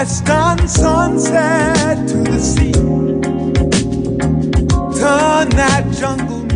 western sunset to the sea. Turn that jungle